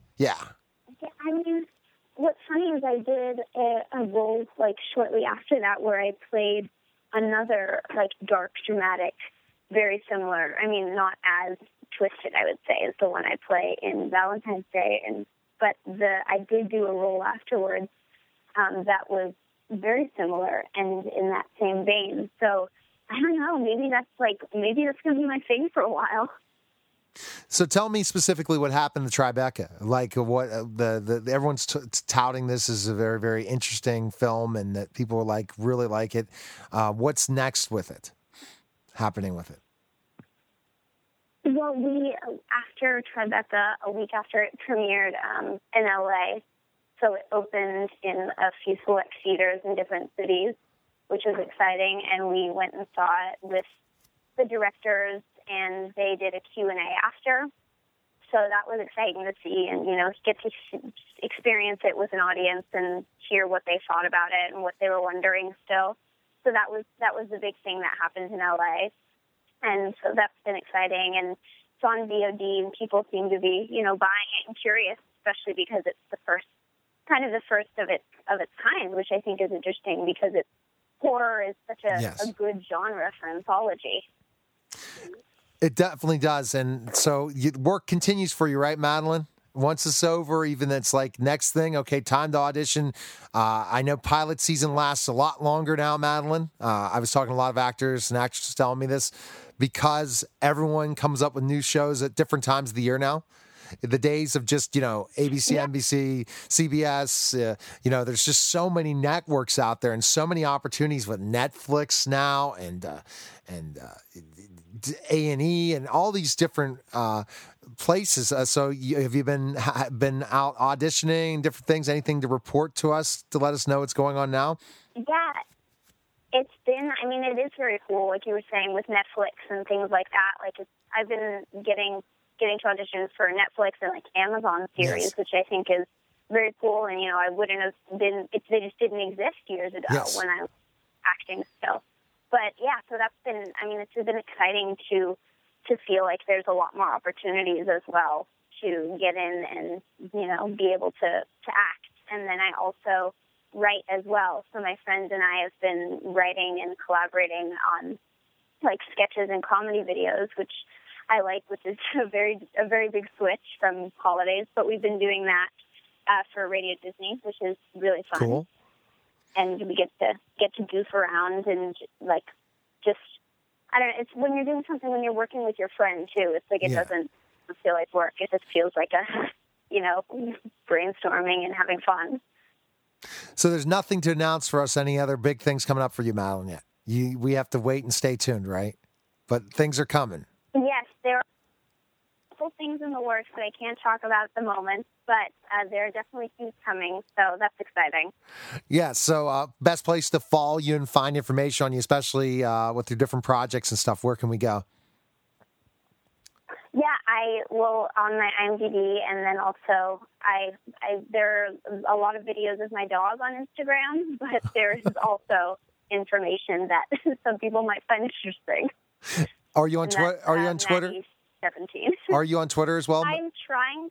What's funny is I did a role shortly after that where I played another dark, dramatic, very similar. Not as twisted, I would say, as the one I play in Valentine's Day. But I did do a role afterwards that was very similar and in that same vein. So I don't know. Maybe that's going to be my thing for a while. So tell me specifically what happened to Tribeca. What everyone's touting this as a very, very interesting film, and that people really like it. What's next with it? Happening with it? Well, after Tribeca, a week after it premiered in LA, so it opened in a few select theaters in different cities, which was exciting, and we went and saw it with the directors, and they did a Q&A after. So that was exciting to see, and, get to experience it with an audience and hear what they thought about it and what they were wondering still. So that was the big thing that happened in LA. And so that's been exciting. And it's on VOD, and people seem to be, buying it and curious, especially because it's the first of its kind, which I think is interesting because horror is such a good genre for anthology. It definitely does. And so work continues for you, right, Madeline? Once it's over, even it's like next thing, okay, time to audition. I know pilot season lasts a lot longer now, Madeline. I was talking to a lot of actors and actresses telling me this because everyone comes up with new shows at different times of the year now. The days of just, ABC, NBC, CBS, there's just so many networks out there and so many opportunities with Netflix now and A&E and all these different places. So have you been out auditioning, different things, anything to report to us to let us know what's going on now? Yeah, it is very cool, like you were saying, with Netflix and things like that. Like, I've been getting to auditions for Netflix and, like, Amazon series, yes. which I think is very cool. And, I wouldn't have been, they just didn't exist years ago yes. when I was acting still. But, yeah, so that's been, it's been exciting to feel like there's a lot more opportunities as well to get in and, be able to act. And then I also write as well. So my friends and I have been writing and collaborating on, like, sketches and comedy videos, which I like, which is a very big switch from holidays. But we've been doing that for Radio Disney, which is really fun. Cool. And we get to goof around and, like, just, I don't know, it's when you're doing something, when you're working with your friend, too, it's like it doesn't feel like work. It just feels like brainstorming and having fun. So there's nothing to announce for us, any other big things coming up for you, Madeline, yet? We have to wait and stay tuned, right? But things are coming. Yes, there are a couple things in the works that I can't talk about at the moment, but there are definitely things coming, so that's exciting. Yeah, so best place to follow you and find information on you, especially with your different projects and stuff, where can we go? Yeah, I will on my IMDb, and then also there are a lot of videos of my dog on Instagram, but there is also information that some people might find interesting. Are you on Twitter? Are you on Twitter? 17. Are you on Twitter as well? I'm trying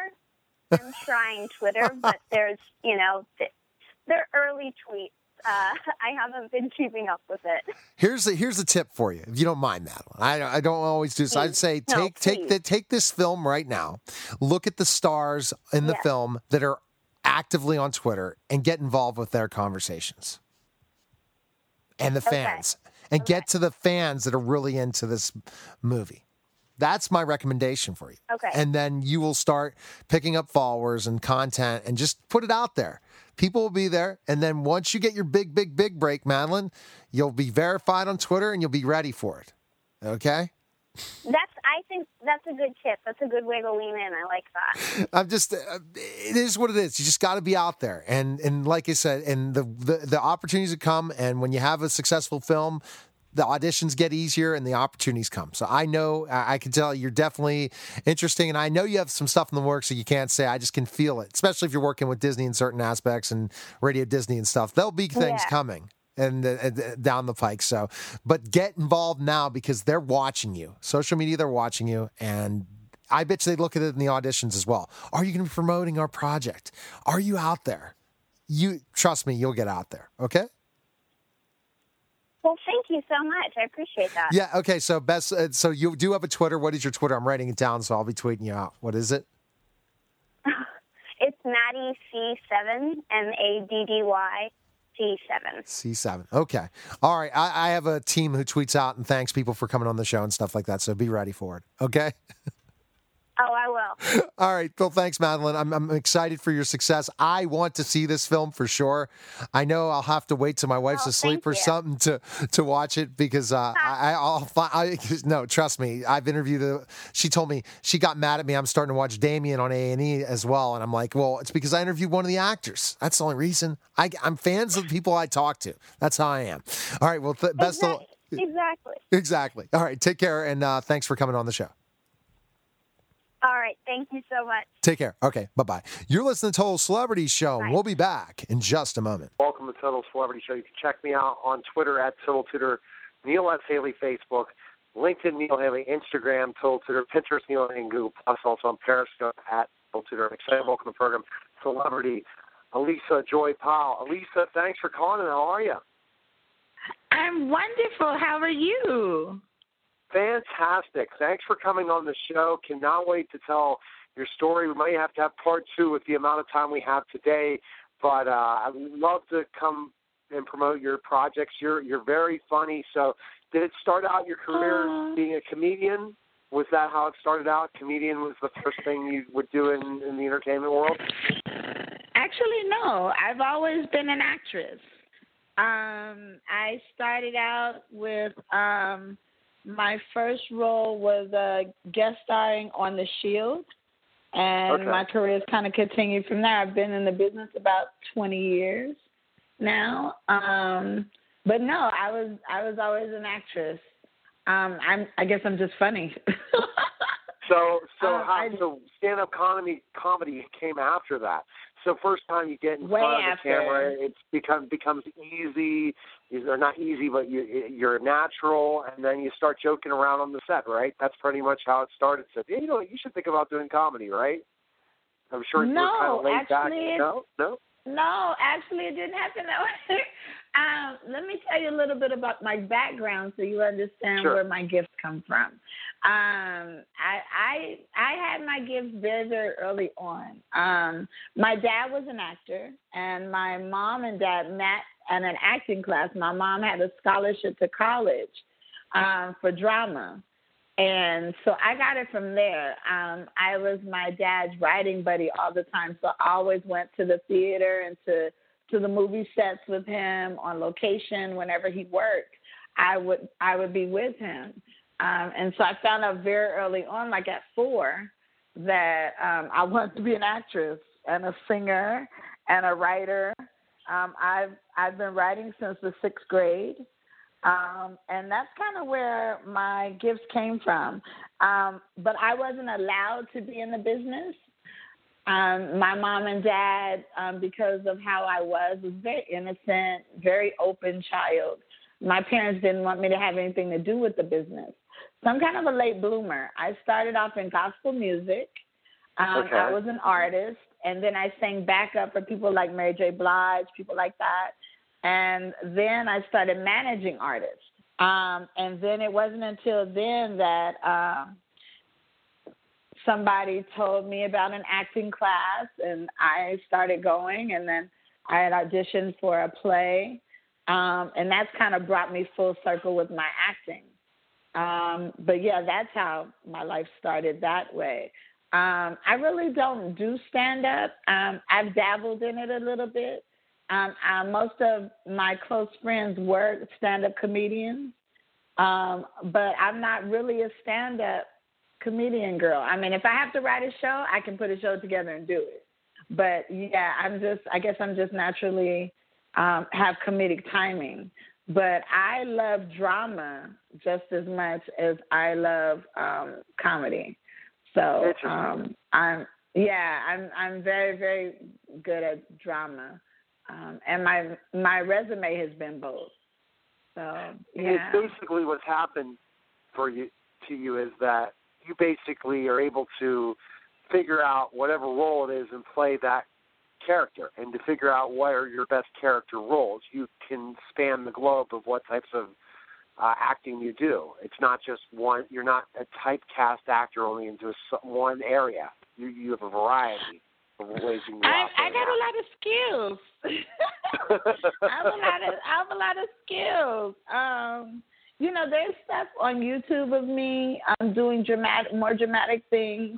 Twitter, but there's, they're early tweets. I haven't been keeping up with it. Here's a tip for you, if you don't mind, Madeline. I don't always do this. I'd say take this film right now. Look at the stars in the film that are actively on Twitter and get involved with their conversations. And the fans. And get to the fans that are really into this movie. That's my recommendation for you. Okay. And then you will start picking up followers and content and just put it out there. People will be there. And then once you get your big break, Madeline, you'll be verified on Twitter and you'll be ready for it. Okay? I think that's a good tip. That's a good way to lean in. I like that. It is what it is. You just got to be out there. And like I said, and the opportunities that come, and when you have a successful film, the auditions get easier and the opportunities come. So I know, I can tell you're definitely interesting, and I know you have some stuff in the works that you can't say. I just can feel it, especially if you're working with Disney in certain aspects and Radio Disney and stuff. There'll be things coming and down the pike. So, but get involved now because they're watching you. Social media, they're watching you, and I bet you they look at it in the auditions as well. Are you going to be promoting our project? Are you out there? You trust me, you'll get out there. Okay. Well, thank you so much. I appreciate that. Yeah. Okay. So so you do have a Twitter. What is your Twitter? I'm writing it down, so I'll be tweeting you out. What is it? It's Maddie C7, MADDY C7. C7. Okay. All right. I have a team who tweets out and thanks people for coming on the show and stuff like that. So be ready for it. Okay. Oh, I will. All right, Phil, thanks, Madeline. I'm excited for your success. I want to see this film for sure. I know I'll have to wait till my wife's asleep or something to watch it because no, trust me. I've interviewed she told me she got mad at me. I'm starting to watch Damien on A&E as well. And I'm like, well, it's because I interviewed one of the actors. That's the only reason. I'm fans of the people I talk to. That's how I am. All right, well, best of luck. Exactly. All right, take care, and thanks for coming on the show. All right. Thank you so much. Take care. Okay. Bye-bye. You're listening to Total Celebrity Show. Bye. We'll be back in just a moment. Welcome to Total Celebrity Show. You can check me out on Twitter at Total Tutor, Neil S. Haley Facebook, LinkedIn Neil Haley, Instagram Total Tutor, Pinterest Neil Haley, and Google Plus. Also on Periscope at Total Tutor. I'm excited. Welcome to the program. Celebrity Elisa Joy Powell. Elisa, thanks for calling. How are you? I'm wonderful. How are you? Fantastic. Thanks for coming on the show. Cannot wait to tell your story. We might have to have part 2 with the amount of time we have today, but I'd love to come and promote your projects. You're very funny. So did it start out your career being a comedian? Was that how it started out? Comedian was the first thing you would do in the entertainment world? Actually, no. I've always been an actress. I started out with my first role was guest starring on The Shield, and my career has kind of continued from there. I've been in the business about 20 years now. But no, I was always an actress. I guess I'm just funny. So stand-up comedy came after that. So first time you get in front of the camera, it becomes easy. Or not easy, but you're natural, and then you start joking around on the set, right? That's pretty much how it started. So you should think about doing comedy, right? I'm sure you were kind of laid back. No, actually, it didn't happen that way. Let me tell you a little bit about my background so you understand where my gifts come from. I had my gifts very, very early on. My dad was an actor, and my mom and dad met at an acting class. My mom had a scholarship to college for drama. And so I got it from there. I was my dad's writing buddy all the time, so I always went to the theater and to the movie sets with him on location. Whenever he worked, I would be with him. And so I found out very early on, like at 4, that I wanted to be an actress and a singer and a writer. I've been writing since the 6th grade. And that's kind of where my gifts came from. But I wasn't allowed to be in the business. My mom and dad, because of how I was very innocent, very open child. My parents didn't want me to have anything to do with the business. So I'm kind of a late bloomer. I started off in gospel music. I was an artist, and then I sang backup for people like Mary J. Blige, people like that. And then I started managing artists. And then it wasn't until then that somebody told me about an acting class, and I started going, and then I had auditioned for a play. And that's kind of brought me full circle with my acting. But, yeah, that's how my life started that way. I really don't do stand-up. I've dabbled in it a little bit. Most of my close friends were stand-up comedians, but I'm not really a stand-up comedian girl. I mean, if I have to write a show, I can put a show together and do it. But, yeah, I guess I'm just naturally have comedic timing. But I love drama just as much as I love comedy. So I'm very, very good at drama. And my resume has been both. So yeah. Basically, what's happened to you is that you basically are able to figure out whatever role it is and play that character, and to figure out what are your best character roles. You can span the globe of what types of acting you do. It's not just one. You're not a typecast actor only into one area. You have a variety. I got a lot of skills. I have a lot of skills. There's stuff on YouTube of me. I'm doing more dramatic things.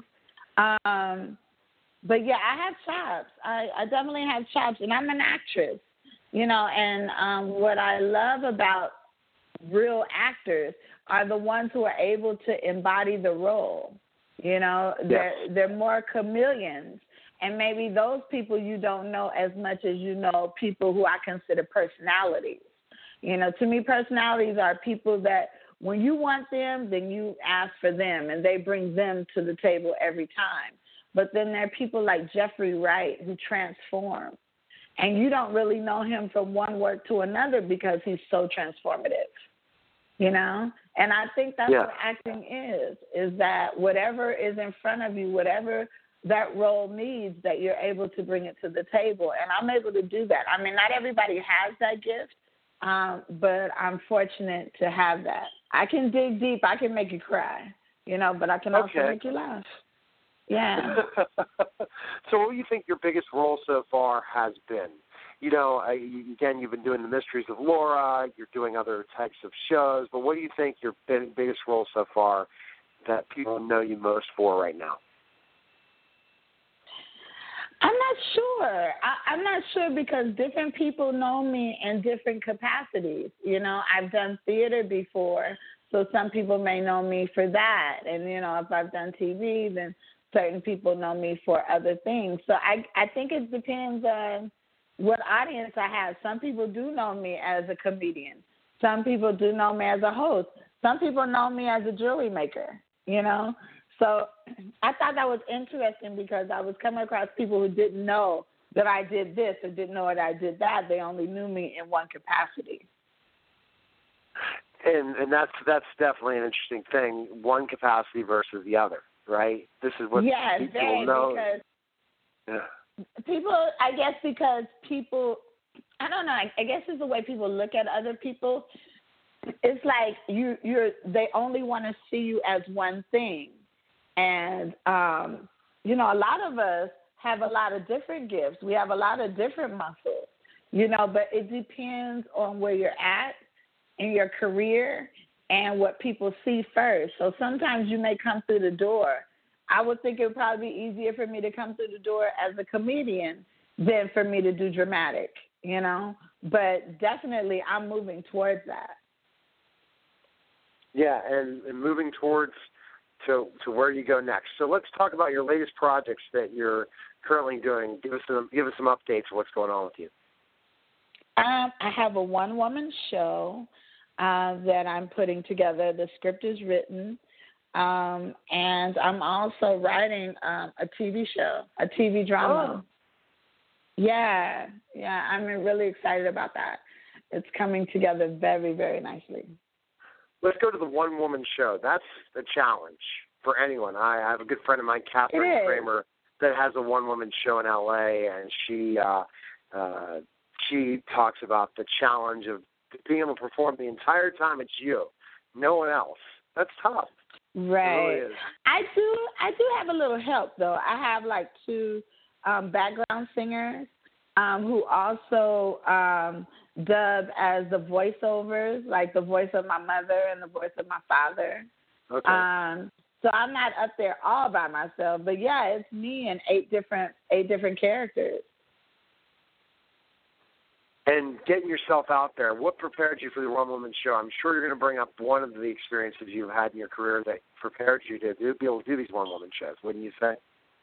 But yeah, I have chops. I definitely have chops, and I'm an actress. And what I love about real actors are the ones who are able to embody the role. They're more chameleons. And maybe those people you don't know as much as you know people who I consider personalities. To me, personalities are people that when you want them, then you ask for them, and they bring them to the table every time. But then there are people like Jeffrey Wright who transform. And you don't really know him from one work to another because he's so transformative, And I think that's what acting is that whatever is in front of you, whatever that role needs, that you're able to bring it to the table. And I'm able to do that. I mean, not everybody has that gift, but I'm fortunate to have that. I can dig deep. I can make you cry, but I can also make you laugh. Yeah. So what do you think your biggest role so far has been? Again, you've been doing The Mysteries of Laura. You're doing other types of shows. But what do you think your biggest role so far that people know you most for right now? I'm not sure. I'm not sure because different people know me in different capacities. I've done theater before, so some people may know me for that. And, if I've done TV, then certain people know me for other things. So I think it depends on what audience I have. Some people do know me as a comedian. Some people do know me as a host. Some people know me as a jewelry maker, So I thought that was interesting because I was coming across people who didn't know that I did this or didn't know that I did that. They only knew me in one capacity. And that's definitely an interesting thing, one capacity versus the other, right? This is what people know. People, I guess because people, I don't know, I guess it's the way people look at other people. It's like they only want to see you as one thing. And, a lot of us have a lot of different gifts. We have a lot of different muscles, but it depends on where you're at in your career and what people see first. So sometimes you may come through the door. I would think it would probably be easier for me to come through the door as a comedian than for me to do dramatic, But definitely I'm moving towards that. Yeah, and moving towards to where you go next. So let's talk about your latest projects that you're currently doing. Give us some updates of what's going on with you. I have a one-woman show that I'm putting together. The script is written, and I'm also writing a TV show, a TV drama. Oh. Yeah, I'm really excited about that. It's coming together very, very nicely. Let's go to the one-woman show. That's a challenge for anyone. I have a good friend of mine, Catherine Kramer, that has a one-woman show in L.A., and she talks about the challenge of being able to perform the entire time it's you, no one else. That's tough. Right. It really is. I do have a little help, though. I have, two background singers who also dub as the voiceovers, like the voice of my mother and the voice of my father. Okay. So I'm not up there all by myself, but it's me and eight different characters. And getting yourself out there, what prepared you for the one-woman show? I'm sure you're going to bring up one of the experiences you've had in your career that prepared you to be able to do these one-woman shows, wouldn't you say?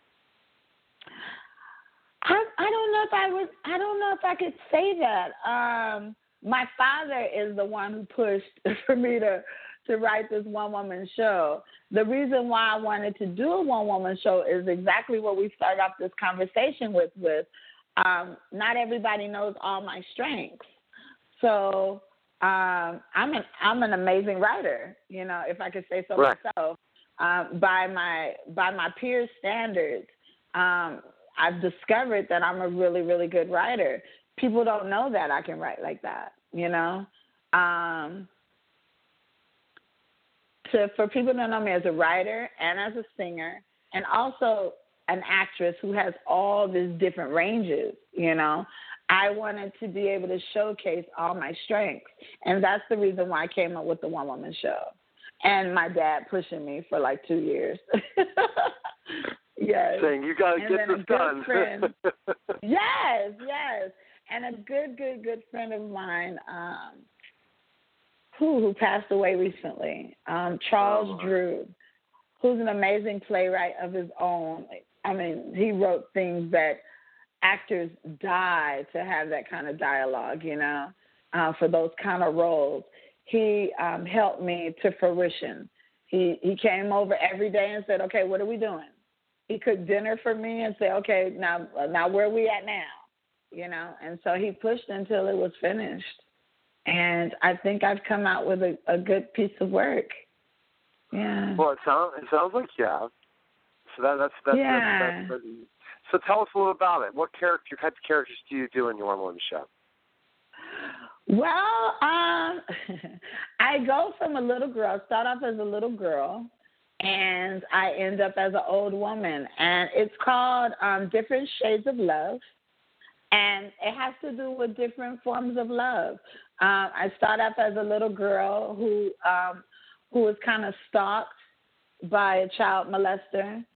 I don't know if I could say that. My father is the one who pushed for me to write this one-woman show. The reason why I wanted to do a one-woman show is exactly what we started off this conversation with. Not everybody knows all my strengths. So I'm an amazing writer, if I could say so myself. By my peers' standards, I've discovered that I'm a really, really good writer. People don't know that I can write like that, For people to know me as a writer and as a singer and also an actress who has all these different ranges, I wanted to be able to showcase all my strengths. And that's the reason why I came up with the one-woman show. And my dad pushing me for 2 years. Yes. Saying, you got to get this done. Yes. And a good friend of mine who passed away recently, Charles Drew, who's an amazing playwright of his own. I mean, he wrote things that actors die to have that kind of dialogue, for those kind of roles. He helped me to fruition. He came over every day and said, okay, what are we doing? He cooked dinner for me and said, okay, now where are we at now? And so he pushed until it was finished. And I think I've come out with a good piece of work. Yeah. Well, it sounds like you have. So that's so tell us a little about it. What type of characters do you do in your one-woman show? Well, I go from a little girl, start off as a little girl, and I end up as an old woman. And it's called Different Shades of Love, and it has to do with different forms of love. I start off as a little girl who was kind of stalked by a child molester.